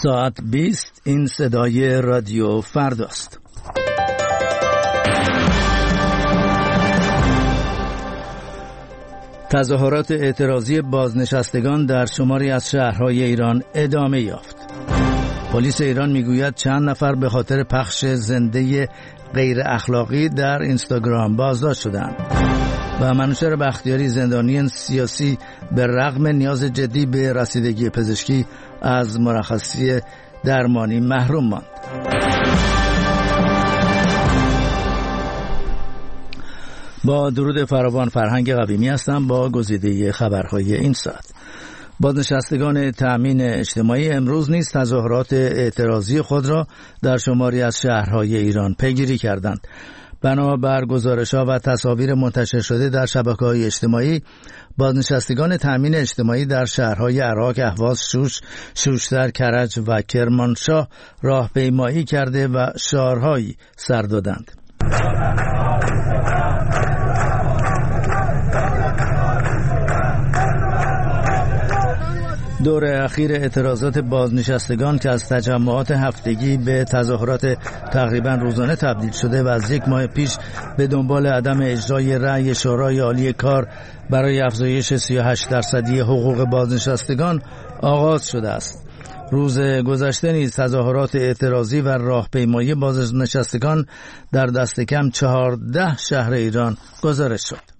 ساعت 20 این صدای رادیو فرداست. تظاهرات اعتراضی بازنشستگان در شماری از شهرهای ایران ادامه یافت. پلیس ایران میگوید چند نفر به خاطر پخش زنده غیر اخلاقی در اینستاگرام بازداشت شدند و منوچهر بختیاری زندانی سیاسی به رغم نیاز جدی به رسیدگی پزشکی از مرخصی درمانی محروم ماند. با درود فراوان، فرهنگ قویمی هستم با گزیده خبرهای این ساعت. بازنشستگان تأمین اجتماعی امروز نیز تظاهرات اعتراضی خود را در شماری از شهرهای ایران پیگیری کردند. بنابر گزارش‌ها و تصاویر منتشر شده در شبکه‌های اجتماعی، بازنشستگان تأمین اجتماعی در شهرهای عراق، اهواز، شوشتر، کرج و کرمانشاه راهپیمایی کرده و شعارهایی سر دادند. دور اخیر اعتراضات بازنشستگان که از تجمعات هفتگی به تظاهرات تقریبا روزانه تبدیل شده و از یک ماه پیش به دنبال عدم اجرای رأی شورای عالی کار برای افزایش 38% حقوق بازنشستگان آغاز شده است. روز گذشته نیز تظاهرات اعتراضی و راهپیمایی بازنشستگان در دست کم 14 شهر ایران گزارش شد.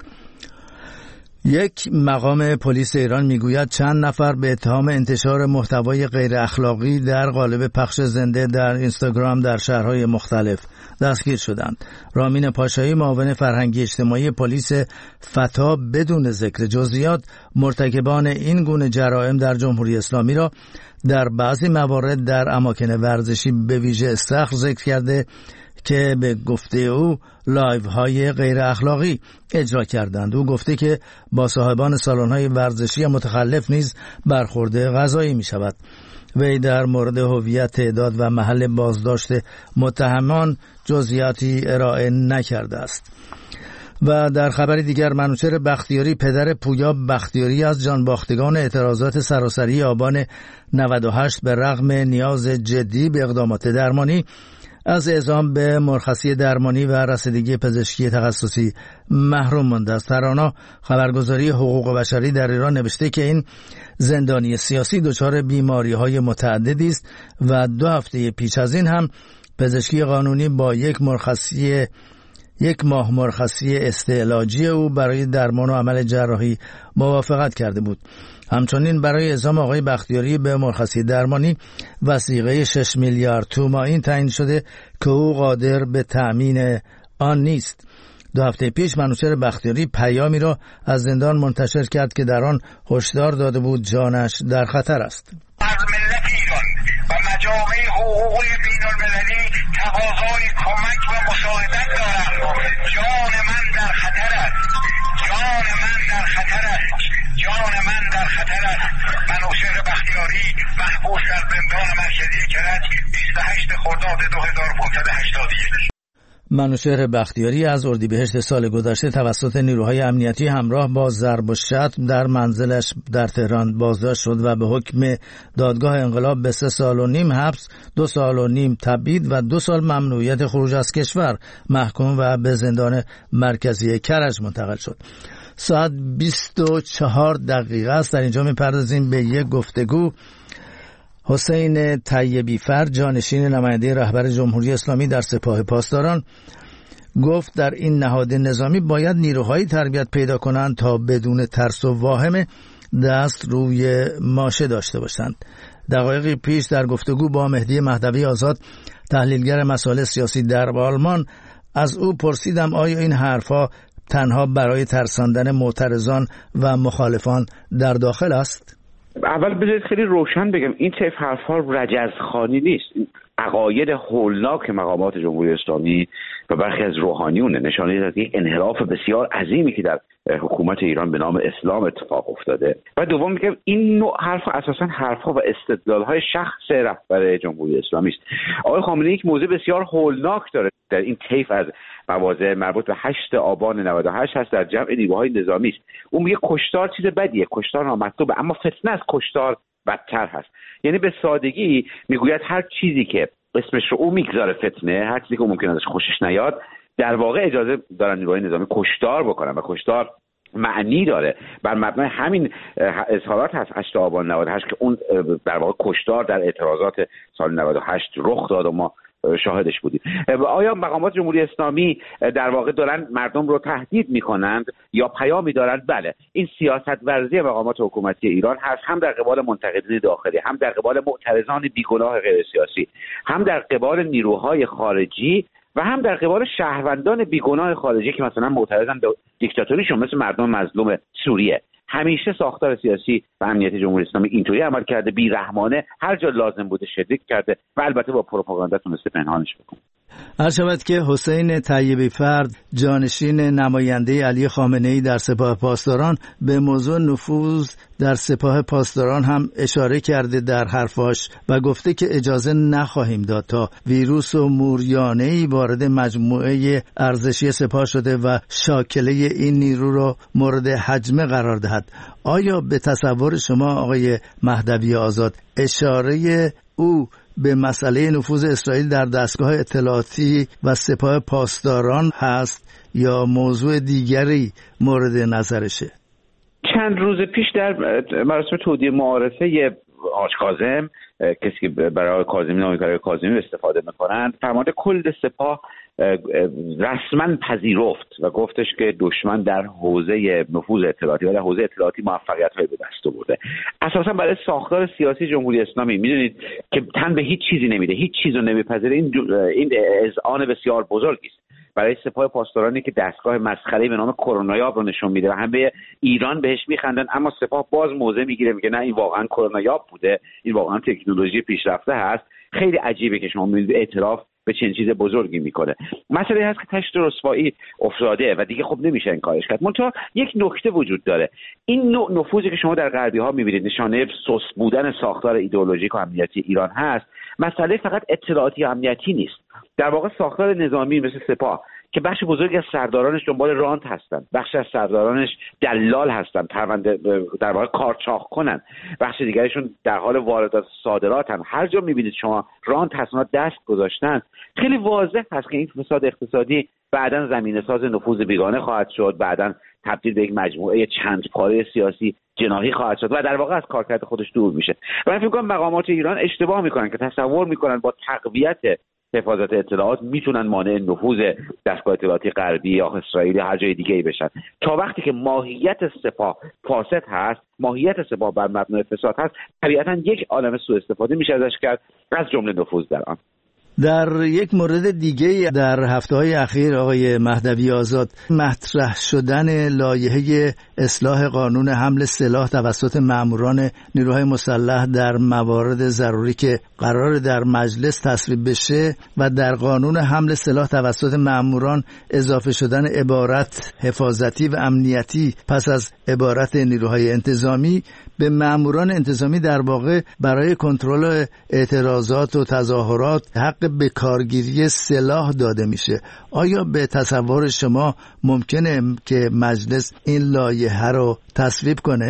یک مقام پلیس ایران میگوید چند نفر به اتهام انتشار محتوای غیر اخلاقی در قالب پخش زنده در اینستاگرام در شهرهای مختلف دستگیر شدند. رامین پاشایی، معاون فرهنگی اجتماعی پلیس فتا، بدون ذکر جزئیات مرتکبان این گونه جرائم در جمهوری اسلامی را در بعضی موارد در اماکن ورزشی به ویژه استخر ذکر کرده که به گفته او لایو های غیر اخلاقی اجرا کردند. او گفته که با صاحبان سالن های ورزشی متخلف نیز برخورد قضایی می شود. وی در مورد هویت، تعداد و محل بازداشت متهمان جزئیاتی ارائه نکرده است. و در خبری دیگر، منوچهر بختیاری، پدر پویا بختیاری، از جانباختگان اعتراضات سراسری آبان 98 به رغم نیاز جدی به اقدامات درمانی از اعزام به مرخصی درمانی و رسیدگی پزشکی تخصصی محروم مانده است. ترانا خبرگزاری حقوق بشری در ایران نوشته که این زندانی سیاسی دچار بیماری‌های متعددی است و 2 هفته پیش از این هم پزشکی قانونی با یک ماه مرخصی استعلاجی او برای درمان و عمل جراحی موافقت کرده بود. همچنین برای اعزام آقای بختیاری به مرخصی درمانی وثیقه 6 میلیارد تومان تعیین شده که او قادر به تأمین آن نیست. 2 هفته پیش منوچهر بختیاری پیامی را از زندان منتشر کرد که در آن هشدار داده بود جانش در خطر است. از ملت ایران و مجامع حقوقی بین‌المللی تقاضای کمک و مساعدت دارم. جان من در خطر است. جان من در خطر است. جان من در خطر است. منوچهر بختیاری محبوس در زندان مرکزی کرج 28 خرداد 2581. منوچهر بختیاری از اردیبهشت سال گذشته توسط نیروهای امنیتی همراه با ضرب و شتم در منزلش در تهران بازداشت شد و به حکم دادگاه انقلاب به 3 سال و نیم حبس، 2 سال و نیم تبعید و 2 سال ممنوعیت خروج از کشور محکوم و به زندان مرکزی کرج منتقل شد. ساعت 24 دقیقه است. در اینجا می‌پردازیم به یک گفتگو. حسین طیبی فر، جانشین نماینده رهبر جمهوری اسلامی در سپاه پاسداران، گفت در این نهاد نظامی باید نیروهایی تربیت پیدا کنند تا بدون ترس و واهمه دست روی ماشه داشته باشند. دقایقی پیش در گفتگو با مهدی مهدوی آزاد، تحلیلگر مسائل سیاسی در آلمان، از او پرسیدم آیا این حرفا تنها برای ترساندن معترضان و مخالفان در داخل است؟ اول بذارید خیلی روشن بگم این طیف حرف‌ها رجزخوانی نیست. عقاید هولناک مقامات جمهوری اسلامی و برخی از روحانیون نشانه از یک انحراف بسیار عظیمی که در حکومت ایران به نام اسلام اتفاق افتاده. و دوم میگم این نوع حرف‌ها اساساً حرف‌ها و استدلال‌های شخص رهبر جمهوری اسلامی است. آقای خامنه‌ای یک موضوع بسیار هولناک داره در این طیف از مواضع مربوط به 8 آبان 98 هست در جمع نیروهای نظامی است. اون میگه کشتار چیز بدیه، کشتار نامطلوبه، اما فتنه از کشتار بدتر هست. یعنی به سادگی میگوید هر چیزی که اسمش رو او میگذاره فتنه، هر چیزی که ممکن ازش خوشش نیاد، در واقع اجازه دارن نیروهای نظامی کشتار بکنن و کشتار معنی داره. بر مبنای همین اظهارات هست 8 آبان 98 که اون در واقع کشتار در اعتراضات سال 98 رخ داد و ما شاهدش بودیم. آیا مقامات جمهوری اسلامی در واقع دارن مردم رو تهدید میکنند یا پیامی دارند؟ بله، این سیاست ورزی مقامات حکومتی ایران هست، هم در قبال منتقدین داخلی، هم در قبال معترضان بیگناه غیر سیاسی، هم در قبال نیروهای خارجی و هم در قبال شهروندان بیگناه خارجی که مثلا معترضن به دیکتاتوریشون، مثل مردم مظلوم سوریه. همیشه ساختار سیاسی و امنیتی جمهوری اسلامی اینطوری عمل کرده، بی‌رحمانه، هر جا لازم بوده شلیک کرده و البته با پروپاگاندا تونسته پنهانش بکنه. عرض شود که حسین طیبی فرد، جانشین نماینده علی خامنه‌ای در سپاه پاسداران، به موضوع نفوذ در سپاه پاسداران هم اشاره کرده در حرفاش و گفته که اجازه نخواهیم داد تا ویروس و موریانه‌ای وارد مجموعه ارزشی سپاه شده و شاکله این نیرو را مورد هجمه قرار دهد. آیا به تصور شما آقای مهدوی آزاد اشاره او به مسئله نفوذ اسرائیل در دستگاه اطلاعاتی و سپاه پاسداران هست یا موضوع دیگری مورد نظرشه؟ چند روز پیش در مراسم تودیع معارفه حاج کاظم، کسی که برای کاظمی نامیکاری کاظمی استفاده میکنند، فرمانده کل سپاه رسما پذیرفت و گفتش که دشمن در حوزه نفوذ اطلاعاتی و در حوزه اطلاعاتی موفقیت‌هایی به دست آورده. اساسا برای ساختار سیاسی جمهوری اسلامی میدونید که تن به هیچ چیزی نمیده، هیچ چیزو نمیپذیره. این اذعان بسیار بزرگی است برای سپاه پاسدارانی که دستگاه مسخره‌ای به نام کرونایاب رو نشون میده و همه ایران بهش میخندن، اما سپاه باز موضع میگیره، میگه نه این واقعا کرونایاب بوده، این واقعا تکنولوژی پیشرفته هست. خیلی عجیبه که شما میبینید اعتراف به چنین چیز بزرگی میکنه. مسئله هست که تشت رسوایی افتاده و دیگه خب نمیشه انکارش کرد. منتها یک نکته وجود داره، این نوع نفوذی که شما در غربی ها میبینید نشانه سوس بودن ساختار ایدئولوژیک و امنیتی ایران هست. مسئله فقط اطلاعاتی و امنیتی نیست. در واقع ساختار نظامی مثل سپاه که بخش بزرگی از سردارانش دنبال رانت هستن، بخش از سردارانش دلال هستن، پرونده در واقع کارچاخ کنن، بخش دیگرشون در حال واردات صادراتن. هر جا میبینید شما رانت هستن، دست گذاشتن، خیلی واضح هست که این فساد اقتصادی بعداً زمینه‌ساز نفوذ بیگانه خواهد شد، بعداً تبدیل به یک مجموعه چند پاره سیاسی جناحی خواهد شد و در واقع از کارکرد خودش دور میشه. و من فکر می‌کنم مقامات ایران اشتباه میکنن که تصور میکنن با تقویت حفاظت اطلاعات میتونن مانع نفوذ دستگاه اطلاعاتی غربی یا اسرائیلی هر جای دیگه ای بشن. تا وقتی که ماهیت سپاه فاسد هست، ماهیت سپاه بر مبنای فساد هست، طبیعتاً یک عالمه سوء استفاده میشه ازش کرد، از جمله نفوذ در آن. در یک مورد دیگه در هفته‌های اخیر آقای مهدوی آزاد، مطرح شدن لایحه اصلاح قانون حمل سلاح توسط ماموران نیروهای مسلح در موارد ضروری که قرار در مجلس تصویب بشه و در قانون حمل سلاح توسط ماموران اضافه شدن عبارت حفاظتی و امنیتی پس از عبارت نیروهای انتظامی، به ماموران انتظامی در واقع برای کنترل اعتراضات و تظاهرات حق به کارگیری سلاح داده میشه. آیا به تصور شما ممکنه که مجلس این لایحه رو تصویب کنه؟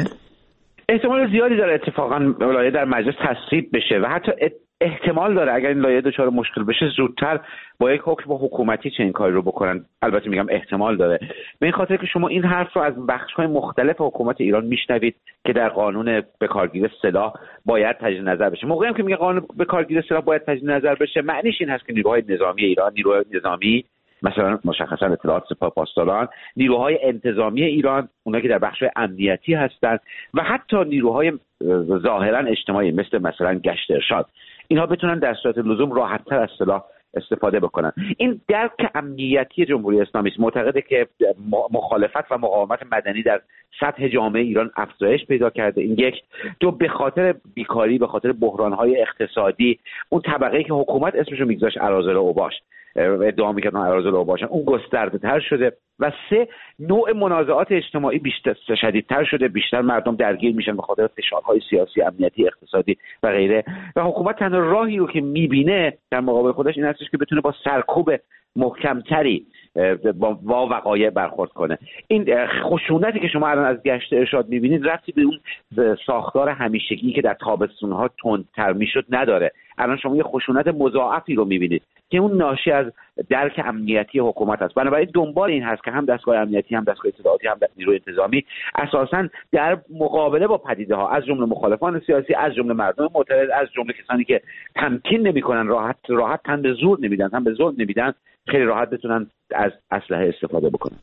احتمال زیادی داره اتفاقا لایحه در مجلس تصویب بشه و حتی احتمال داره اگر این لایحه دچار مشکل بشه زودتر با یک حکم حکومتی چنین کاری رو بکنن. البته میگم احتمال داره، به این خاطر که شما این حرف رو از بخش‌های مختلف حکومت ایران میشنوید که در قانون به کارگیری سلاح باید تجدید نظر بشه. موقعی هم که میگه قانون به کارگیری سلاح باید تجدید نظر بشه، معنیش این هست که نیروهای نظامی ایران، نیروهای نظامی مثلا مشخصا اطلاعات، سپاه پاسداران، نیروهای انتظامی ایران، اونایی که در بخش‌های امنیتی هستند و حتی نیروهای ظاهرا اجتماعی مثلا گشت ارشاد، اینها بتونن در صورت لزوم راحت‌تر از سلاح استفاده بکنن. این درک امنیتی جمهوری اسلامی است. معتقده که مخالفت و مقاومت مدنی در سطح جامعه ایران افزایش پیدا کرده. این یک. دو، به خاطر بیکاری، به خاطر بحران‌های اقتصادی، اون طبقه‌ای که حکومت اسمشو میگذاشت اراذل اوباش، ادعا می‌کردن اراذل اوباشن، اون گسترده‌تر شده. و سه، نوع منازعات اجتماعی بیشتر شدیدتر شده، بیشتر مردم درگیر میشن به خاطر فشارهای سیاسی، امنیتی، اقتصادی و غیره. و حکومت تنها راهی رو که میبینه در مقابل خودش این هستش که بتونه با سرکوب محکمتری با وقایع برخورد کنه. این خشونتی که شما الان از گشت ارشاد میبینید ربطی به اون ساختار همیشگی که در تابستونها تندتر میشد نداره. الان شما یه خشونت مضاعفی رو میبینید که اون ناشی از درک امنیتی حکومت است. بنابراین دنبال این هست که هم دستگاه امنیتی، هم دستگاه اطلاعاتی، هم نیروی انتظامی اساساً در مقابله با پدیده ها، از جمله مخالفان سیاسی، از جمله مردم معترض، از جمله کسانی که تمکین نمیکنن، راحت تن به زور نمیدن، تن به ظلم نمیدن، خیلی راحت بتونن از اسلحه استفاده بکنن.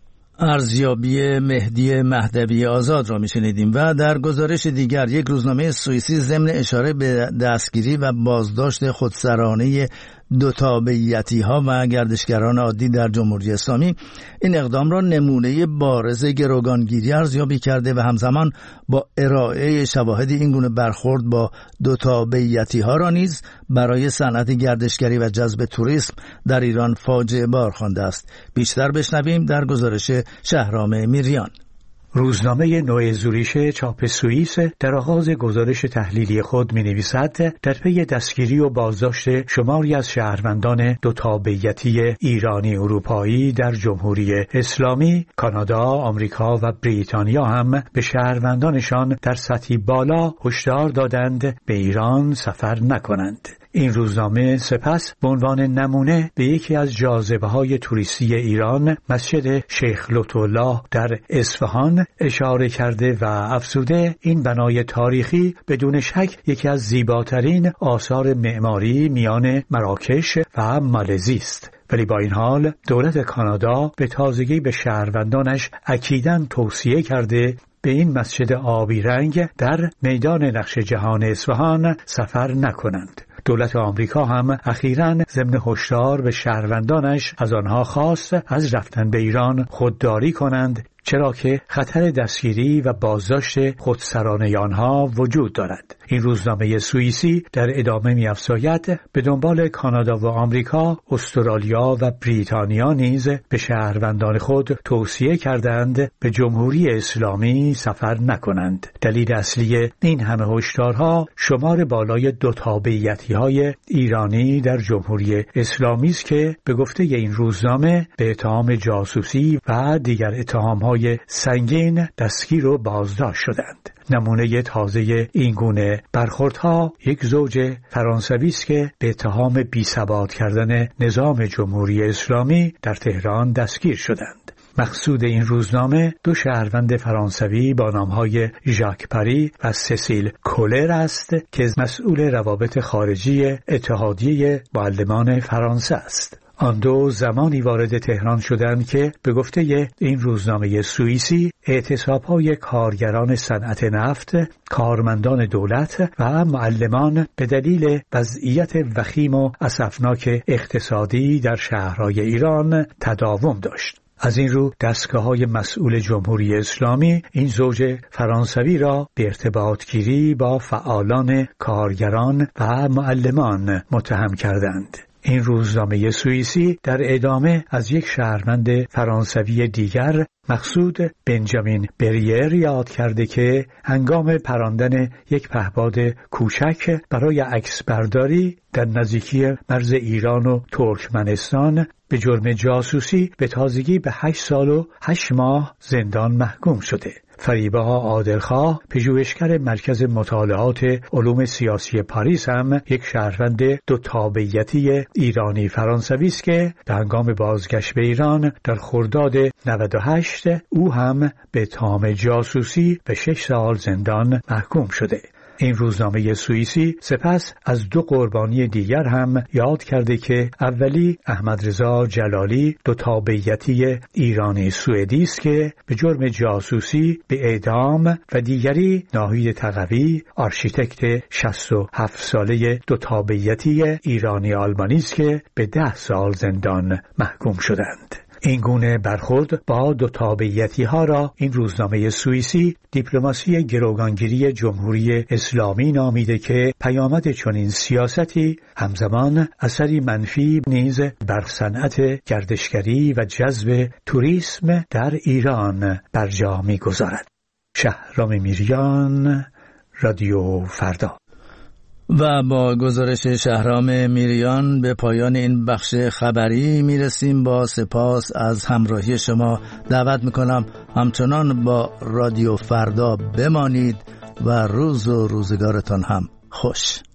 ارزیابی مهدی مهدوی آزاد را میشنیدیم. و در گزارش دیگر، یک روزنامه سوئیسی ضمن اشاره به دستگیری و بازداشت خودسرانه دوتابعیتی‌ها و گردشگران عادی در جمهوری اسلامی این اقدام را نمونه بارز گروگانگیری ارزیابی کرده و همزمان با ارائه شواهد این گونه برخورد با دوتابعیتی‌ها را نیز برای صنعت گردشگری و جذب توریسم در ایران فاجعه بار خوانده است. بیشتر بشنویم در گزارش شهرام میریان. روزنامه نوع زوریش چاپ سوئیس در آغاز گزارش تحلیلی خود می‌نویسد در پی دستگیری و بازداشت شماری از شهروندان دوتابعیتی ایرانی اروپایی در جمهوری اسلامی، کانادا، آمریکا و بریتانیا هم به شهروندانشان در سطحی بالا هشدار دادند به ایران سفر نکنند. این روزنامه سپس به عنوان نمونه به یکی از جاذبه‌های توریستی ایران، مسجد شیخ لطف‌الله در اصفهان اشاره کرده و افزوده این بنای تاریخی بدون شک یکی از زیباترین آثار معماری میان مراکش و مالزی است. ولی با این حال دولت کانادا به تازگی به شهروندانش اکیداً توصیه کرده به این مسجد آبی رنگ در میدان نقش جهان اصفهان سفر نکنند. دولت آمریکا هم اخیراً ضمن هشدار به شهروندانش از آنها خواست از رفتن به ایران خودداری کنند، چرا که خطر دستگیری و بازداشت خودسرانه آنها وجود دارد. این روزنامه سوئیسی در ادامه می‌افزاید به دنبال کانادا و آمریکا، استرالیا و بریتانیا نیز به شهروندان خود توصیه کردند به جمهوری اسلامی سفر نکنند. دلیل اصلی این همه هشدارها شمار بالای دوتابعیتی‌های ایرانی در جمهوری اسلامی است که به گفته این روزنامه به اتهام جاسوسی و دیگر اتهام‌های سنگین دستگیر و بازداشت شدند. نمونه تازه این گونه برخوردها یک زوج فرانسوی است که به اتهام بی‌ثبات کردن نظام جمهوری اسلامی در تهران دستگیر شدند. مقصود این روزنامه دو شهروند فرانسوی با نامهای ژاک پری و سسیل کولر است که مسئول روابط خارجی اتحادیه معلمان فرانسه است. آن دو زمانی وارد تهران شدند که به گفته این روزنامه سوئیسی اعتصاب‌های کارگران صنعت نفت، کارمندان دولت و معلمان به دلیل وضعیت وخیم و اسفناک اقتصادی در شهرهای ایران تداوم داشت. از این رو دستگاه‌های مسئول جمهوری اسلامی این زوج فرانسوی را به ارتباط گیری با فعالان کارگران و معلمان متهم کردند. این روزنامه سوئیسی در ادامه از یک شهروند فرانسوی دیگر مقصود بنجامین بریر یاد کرده که هنگام پراندن یک پهپاد کوچک برای عکس برداری در نزدیکی مرز ایران و ترکمنستان به جرم جاسوسی به تازگی به 8 سال و 8 ماه زندان محکوم شده. فریبا عادلخواه، پژوهشگر مرکز مطالعات علوم سیاسی پاریس، هم یک شهروند دوتابعیتی ایرانی فرانسوی است که به هنگام بازگشت به ایران در خرداد 98 او هم به اتهام جاسوسی به 6 سال زندان محکوم شده. این روزنامه سوئیسی سپس از 2 قربانی دیگر هم یاد کرده که اولی احمدرضا جلالی دوتابعیتی ایرانی سوئدی است که به جرم جاسوسی به اعدام و دیگری ناهید تقوی آرشیتکت 67 ساله دوتابعیتی ایرانی آلمانی است که به 10 سال زندان محکوم شدند. این گونه برخورد با دوتابعیتی‌ها را این روزنامه سوئیسی دیپلماسی گروگانگیری جمهوری اسلامی نامیده که پیامد چنین سیاستی همزمان اثری منفی نیز بر صنعت گردشگری و جذب توریسم در ایران بر جا می‌گذارد. شهرام میریان، رادیو فردا. و با گزارش شهرام میریان به پایان این بخش خبری میرسیم. با سپاس از همراهی شما دعوت میکنم همچنان با رادیو فردا بمانید و روز و روزگارتان هم خوش.